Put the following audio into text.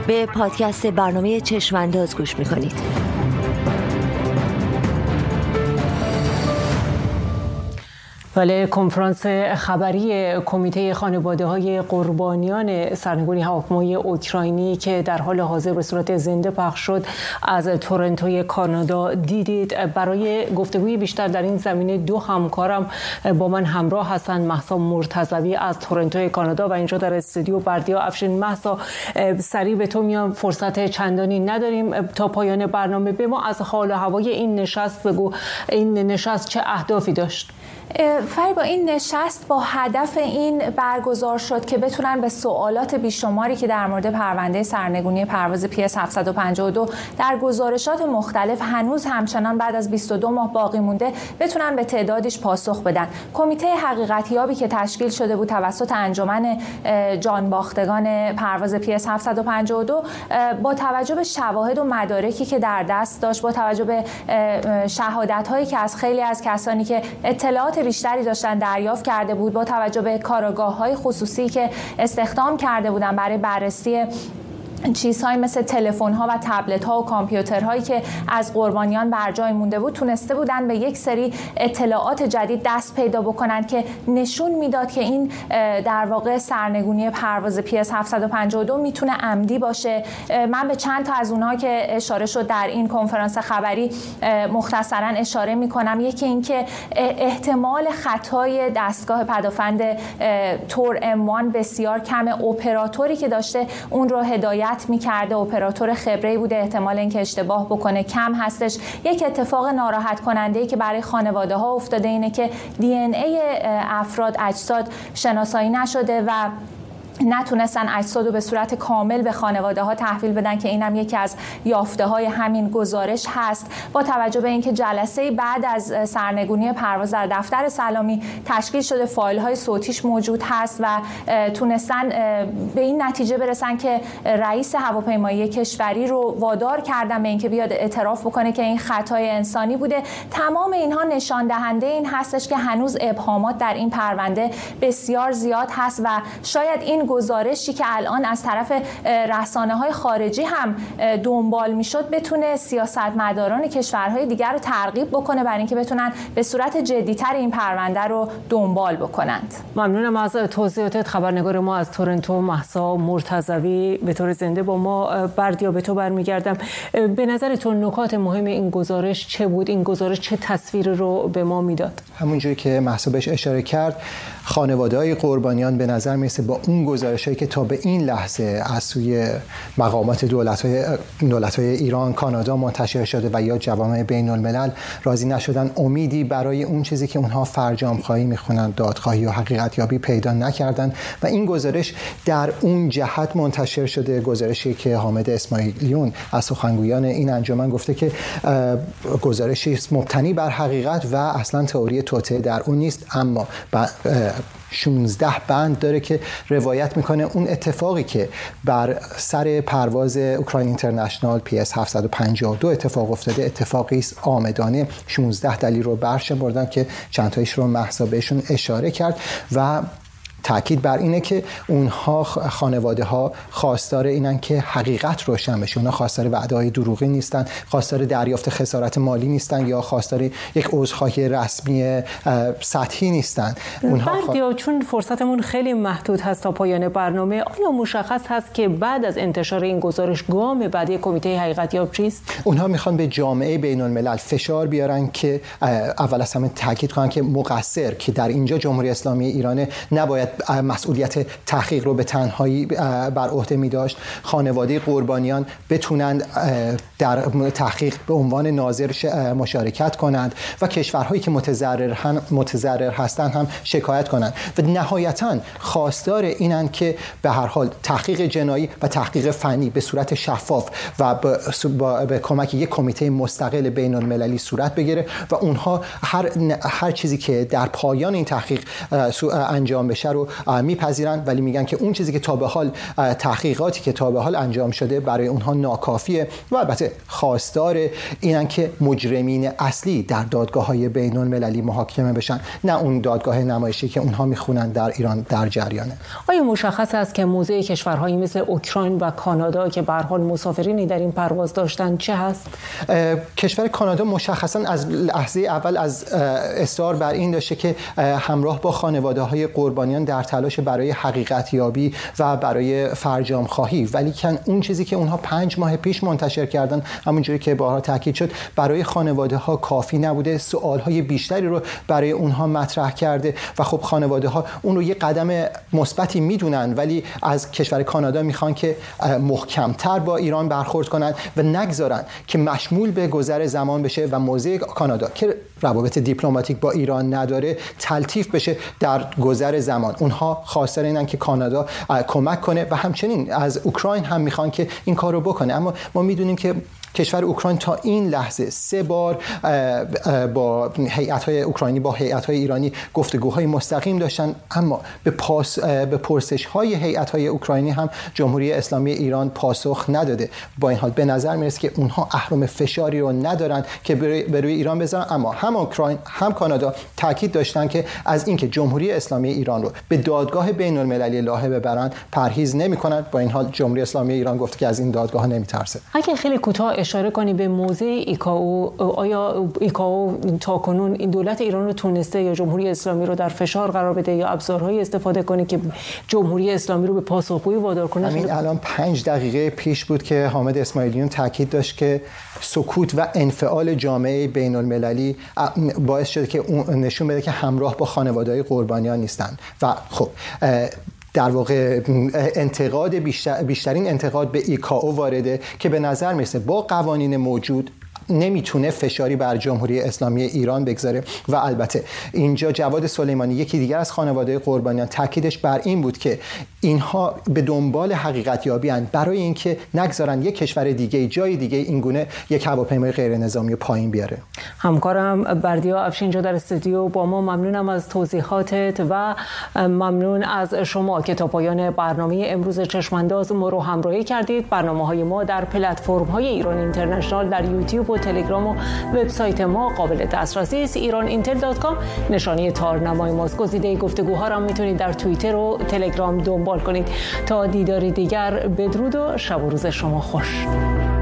به پادکست برنامه چشمانداز گوش میکنید. بله، کنفرانس خبری کمیته خانواده‌های قربانیان سرنگونی هواپیمای اوکراینی که در حال حاضر به صورت زنده پخش شد از تورنتوی کانادا دیدید. برای گفتگوی بیشتر در این زمینه دو همکارم با من همراه هستند. مهسا مرتضوی از تورنتوی کانادا و اینجا در استودیو بردیا افشین. مهسا، سریع به تو میام، فرصت چندانی نداریم تا پایان برنامه. به ما از حال و هوای این نشست بگو. این نشست چه اهدافی داشت؟ فریبا، این نشست با هدف این برگزار شد که بتونن به سوالات بیشماری که در مورد پرونده سرنگونی پرواز PS 752 در گزارشات مختلف هنوز همچنان بعد از 22 ماه باقی مونده بتونن به تعدادش پاسخ بدن. کمیته حقیقتیابی که تشکیل شده بود توسط انجمن جانباختگان پرواز PS 752 با توجه به شواهد و مدارکی که در دست داشت، با توجه به شهادت‌هایی که از خیلی از کسانی که اطلاعات بیشتری داشتن دریافت کرده بود، با توجه به کارآگاه‌های خصوصی که استخدام کرده بودن برای بررسی چیزهایی مثل تلفن‌ها و تبلت‌ها و کامپیوترهایی که از قربانیان بر جای مونده بود، تونسته بودن به یک سری اطلاعات جدید دست پیدا بکنن که نشون میداد که این در واقع سرنگونی پرواز PS 752 میتونه عمدی باشه. من به چند تا از اونها که اشاره شد در این کنفرانس خبری مختصراً اشاره میکنم. یکی این که احتمال خطای دستگاه پدافند تور M1 بسیار کمه. اپراتوری که داشته اون رو هدایت می‌کرده، اپراتور خبره‌ای بوده، احتمال اینکه اشتباه بکنه کم هستش. یک اتفاق ناراحت کننده‌ای که برای خانواده‌ها افتاده اینه که DNA افراد، اجساد شناسایی نشده و نتونستن اجساد رو به صورت کامل به خانواده ها تحویل بدن که اینم یکی از یافته های همین گزارش هست. با توجه به اینکه جلسه بعد از سرنگونی پرواز در دفتر سلامی تشکیل شده، فایل های صوتیش موجود هست و تونستن به این نتیجه برسن که رئیس هواپیمایی کشوری رو وادار کردن به اینکه بیاد اعتراف بکنه که این خطای انسانی بوده. تمام اینها نشان دهنده این هستش که هنوز ابهامات در این پرونده بسیار زیاد هست و شاید این گزارشی که الان از طرف رسانه‌های خارجی هم دنبال میشد بتونه سیاستمداران کشورهای دیگر رو ترغیب بکنه برای اینکه بتونن به صورت جدی‌تر این پرونده رو دنبال بکنند. ممنونم از توضیحاتت. خبرنگار ما از تورنتو مهسا مرتضوی به طور زنده با ما. بردیا، به تو برمیگردم. به نظر تو نکات مهم این گزارش چه بود؟ این گزارش چه تصویر رو به ما میداد؟ همونجوری که مهسا بهش اشاره کرد، خانواده‌های قربانیان به نظر میرسه با اون گزارش‌هایی که تا به این لحظه از سوی مقامات دولت‌های ایران، کانادا منتشر شده و یا جوامع بین‌الملل راضی نشدن، امیدی برای اون چیزی که اونها فرجام‌خواهی می‌خونن، دادخواهی و حقیقت‌یابی پیدا نکردن و این گزارش در اون جهت منتشر شده. گزارشی که حامد اسماعیلیون از سخنگویان این انجمن گفته که گزارشی مبتنی بر حقیقت و اصلا تئوری توطئه در اون نیست، اما 16 بند داره که روایت میکنه اون اتفاقی که بر سر پرواز اوکراین اینترنشنال PS 752 اتفاق افتاده اتفاقی است آمدانه. 16 دلیل رو برشمردن که چند تایش رو مهسا بهشون اشاره کرد و تأکید بر اینه که اونها خانواده ها خواستار اینن که حقیقت روشن بشه. اونها خواستار وعده‌های دروغی نیستن، خواستار دریافت خسارت مالی نیستن یا خواستار یک عذرخواهی رسمی سطحی نیستن. بردیا، چون فرصتمون خیلی محدود هست تا پایان برنامه، آیا مشخص هست که بعد از انتشار این گزارش گام بعدی کمیته حقیقتیاب چیست؟ اونها میخوان به جامعه بین‌الملل فشار بیارن که اول از همه تاکید کنن که مقصر که در اینجا جمهوری اسلامی ایران نباید مسئولیت تحقیق رو به تنهایی بر عهده می داشت. خانواده قربانیان بتونند در تحقیق به عنوان ناظر مشارکت کنند و کشورهایی که متضرر هستند هم شکایت کنند و نهایتاً خواستار اینند که به هر حال تحقیق جنایی و تحقیق فنی به صورت شفاف و به کمک یک کمیته مستقل بین المللی صورت بگیره و اونها هر چیزی که در پایان این تحقیق انجام بشه رو رو میپذیرن، ولی میگن که اون چیزی که تا به حال تحقیقاتی که تا به حال انجام شده برای اونها ناکافیه و البته خواستار اینن که مجرمین اصلی در دادگاه‌های بین‌المللی محاکمه بشن، نه اون دادگاه نمایشی که اونها میخونن در ایران در جریانه. آیا مشخص است که موضع کشورهایی مثل اوکراین و کانادا که به هر حال مسافرینی در این پرواز داشتن چه هست؟ کشور کانادا مشخصاً از لحظه اول از اصرار بر این داشته که همراه با خانواده‌های قربانیان در تلاش برای حقیقت یابی و برای فرجام خواهی، ولی اون چیزی که اونها 5 ماه پیش منتشر کردن، همونجوری که بارها تاکید شد، برای خانواده‌ها کافی نبوده، سوال‌های بیشتری رو برای اونها مطرح کرده و خب خانواده‌ها اون رو یه قدم مثبتی میدونن، ولی از کشور کانادا میخوان که محکم‌تر با ایران برخورد کنن و نگذارن که مشمول به گذر زمان بشه و موضع کانادا که روابط دیپلماتیک با ایران نداره تلطیف بشه در گذر زمان. اونها خواستار اینن که کانادا کمک کنه و همچنین از اوکراین هم میخوان که این کار رو بکنه، اما ما میدونیم که کشور اوکراین تا این لحظه 3 بار با هیئت‌های اوکراینی با هیئت‌های ایرانی گفتگوهای مستقیم داشتن، اما به پرسش‌های هیئت‌های اوکراینی هم جمهوری اسلامی ایران پاسخ نداده. با این حال به نظر میرسه که اونها اهرم فشاری رو ندارن که به روی ایران بذارن، اما هم اوکراین هم کانادا تاکید داشتن که از اینکه جمهوری اسلامی ایران رو به دادگاه بین‌المللی لاهه ببرن پرهیز نمی‌کنن. با این حال جمهوری اسلامی ایران گفته که از این دادگاه نمی‌ترسه. اگه خیلی کوتاه اشاره کنی به موضع ایکائو، آیا ایکائو تاکنون این دولت ایران رو تونسته یا جمهوری اسلامی رو در فشار قرار بده یا ابزارهایی استفاده کنه که جمهوری اسلامی رو به پاسخگویی وادار کنه؟ همین الان 5 دقیقه پیش بود که حامد اسماعیلیون تاکید داشت که سکوت و انفعال جامعه بین‌المللی باعث شده که نشون بده که همراه با خانواده‌های قربانیان نیستن و خب در واقع بیشترین انتقاد به ایکائو وارده که به نظر میرسه با قوانین موجود نمیتونه فشاری بر جمهوری اسلامی ایران بگذاره و البته اینجا جواد سلیمانی یکی دیگر از خانواده قربانیان تاکیدش بر این بود که اینها به دنبال حقیقت یابی اند برای اینکه نگذارن یک کشور دیگه جای دیگه این گونه یک هواپیمای غیر نظامی پایین بیاره. همکارم بردیا افشین اینجا در استودیو با ما، ممنونم از توضیحاتت و ممنون از شما که تا پایان برنامه امروز چشمانداز ما رو همراهی کردید. برنامه‌های ما در پلتفرم‌های ایران اینترنشنال در یوتیوب و تلگرام و وبسایت ما قابل دسترسی است. ایرانینتل.com نشانی تارنمای ماست. گزیده گفتگوها را میتونید در توییتر و تلگرام دنبال کنید. تا دیداری دیگر بدرود و شب و روز شما خوش.